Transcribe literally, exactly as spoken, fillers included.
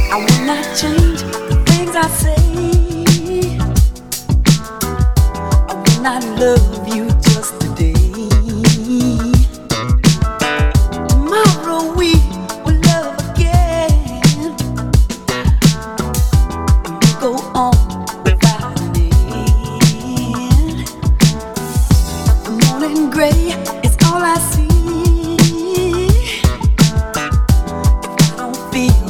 I will not change the things I say. I will not love you just today. Tomorrow we will love again. And we'll go on without an end. The morning gray is all I see. If I don't feel